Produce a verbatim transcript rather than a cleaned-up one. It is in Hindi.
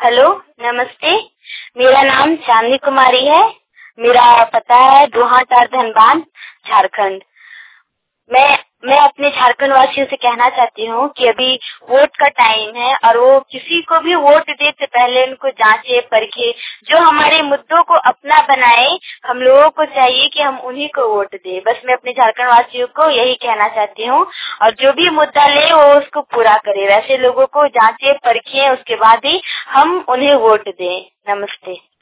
हेलो, नमस्ते। मेरा नाम चांदनी कुमारी है। मेरा पता है दुहाटार धनबाद, झारखंड। मैं मैं अपने झारखंड वासियों से कहना चाहती हूँ कि अभी वोट का टाइम है और वो किसी को भी वोट दे से पहले उनको जांचे परखे, जो हमारे मुद्दों को अपना बनाए। हम लोगों को चाहिए कि हम उन्हीं को वोट दे। बस मैं अपने झारखंड वासियों को यही कहना चाहती हूँ, और जो भी मुद्दा ले वो उसको पूरा करे। वैसे लोगों को जांचे परखे, उसके बाद ही हम उन्हें वोट दें। नमस्ते।